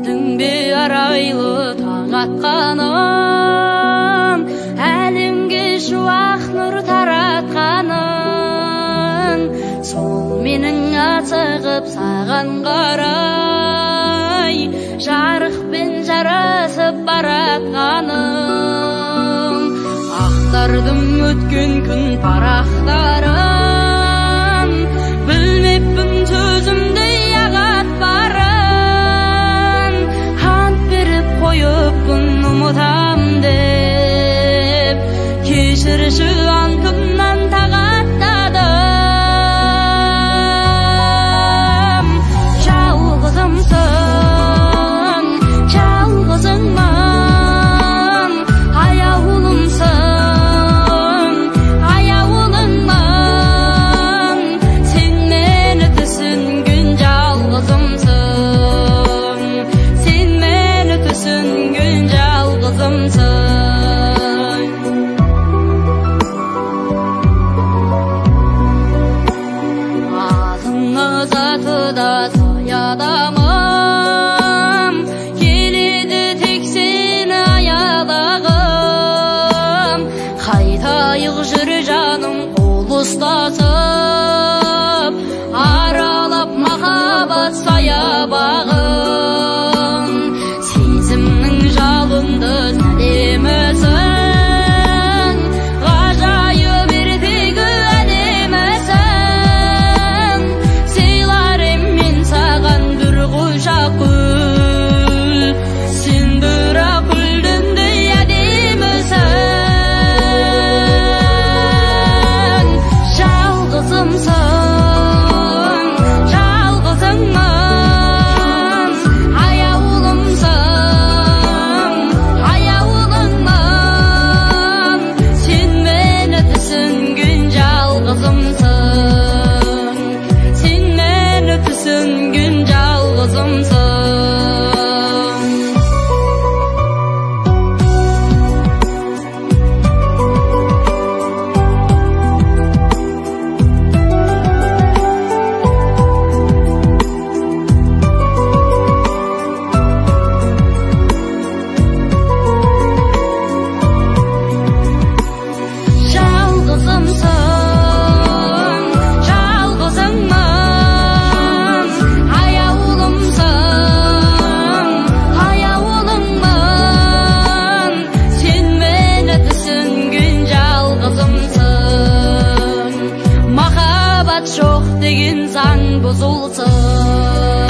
Білдің бе арайлы таң атқанын, әлемге шуақ нұр таратқанын, сол менің асығып саған қарай жарықпен жарасып баратқаным. Ақтардым өткен күн парақтарын, білмеппін төзімдей ағат барын. Ант беріп қойыппын ұмытам деп, кешірші антымнан тағаттадым. Жалғызымсың, жалғызыңмын, аяулымсың, аяулыңмын. Сен мені түсінген жалғызымсың, сен мені түсінген жалғызымсың. Атыңы заты да сай адамым, келеді тек сені аялағым. Қайтайық жүр жаным қол ұстасып, аралап махаббат саябағын. Сезімнің жалынды сәлемісің, ғажайып ертегі әдемісің. Сыйлар ем мен саған бір құшақ гүл, сен бірақ гүлдендей әдемісің. Жалғызымсың, жалғызыңмын, аяулымсың, аяулыңмын. Сен мені түсінген жалғызымсың, сен мені түсінген жалғызымсың. Жалғызымсың, жалғызыңмын, аяулымсың, аяулыңмын. Сен мені түсінген жалғызымсың, махаббат жоқ деген заң бұзылсын.